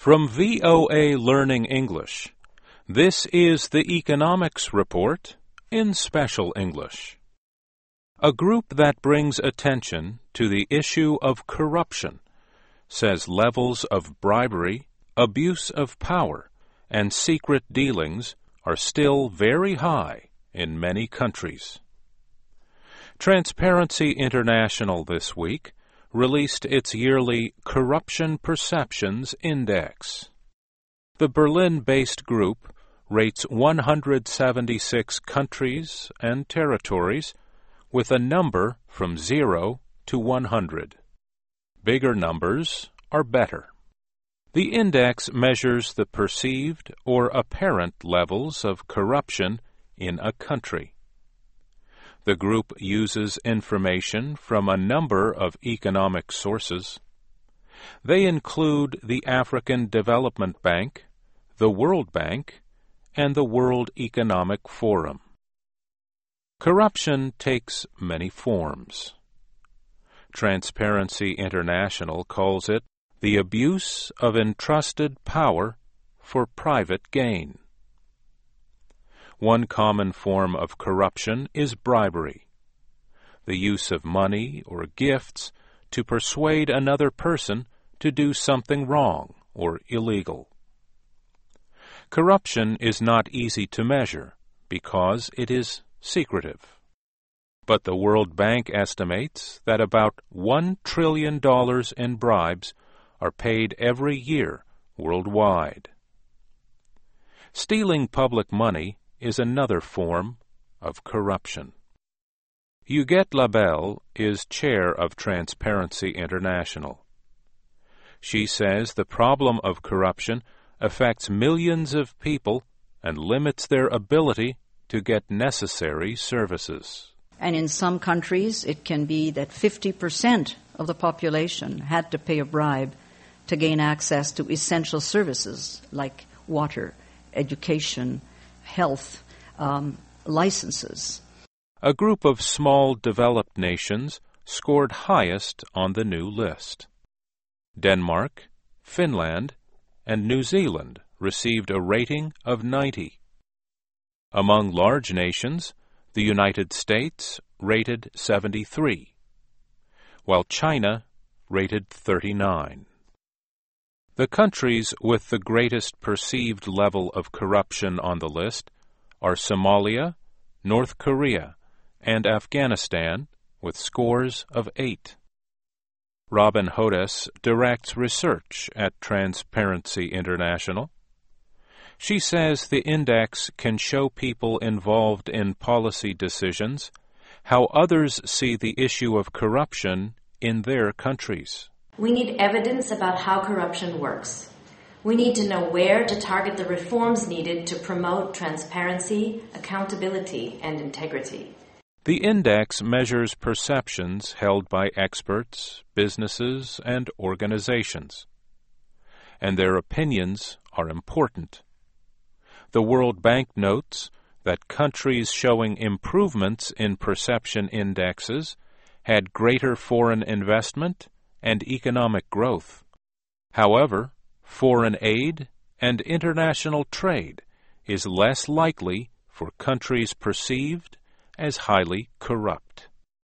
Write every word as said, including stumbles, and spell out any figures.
From V O A Learning English, this is the Economics Report in Special English. A group that brings attention to the issue of corruption says levels of bribery, abuse of power, and secret dealings are still very high in many countries. Transparency International this week released its yearly Corruption Perceptions Index. The Berlin-based group rates one hundred seventy-six countries and territories with a number from zero to one hundred. Bigger numbers are better. The index measures the perceived or apparent levels of corruption in a country. The group uses information from a number of economic sources. They include the African Development Bank, the World Bank, and the World Economic Forum. Corruption takes many forms. Transparency International calls it the abuse of entrusted power for private gain. One common form of corruption is bribery, the use of money or gifts to persuade another person to do something wrong or illegal. Corruption is not easy to measure because it is secretive. But the World Bank estimates that about one trillion dollars in bribes are paid every year worldwide. Stealing public money is another form of corruption. Huguette Labelle is chair of Transparency International. She says the problem of corruption affects millions of people and limits their ability to get necessary services. And in some countries, it can be that fifty percent of the population had to pay a bribe to gain access to essential services like water, education, health, um, licenses. A group of small developed nations scored highest on the new list. Denmark, Finland, and New Zealand received a rating of ninety. Among large nations, the United States rated seventy-three, while China rated thirty-nine. The countries with the greatest perceived level of corruption on the list are Somalia, North Korea, and Afghanistan, with scores of eight. Robin Hodes directs research at Transparency International. She says the index can show people involved in policy decisions how others see the issue of corruption in their countries. We need evidence about how corruption works. We need to know where to target the reforms needed to promote transparency, accountability, and integrity. The index measures perceptions held by experts, businesses, and organizations, and their opinions are important. The World Bank notes that countries showing improvements in perception indexes had greater foreign investment and economic growth. However, foreign aid and international trade is less likely for countries perceived as highly corrupt.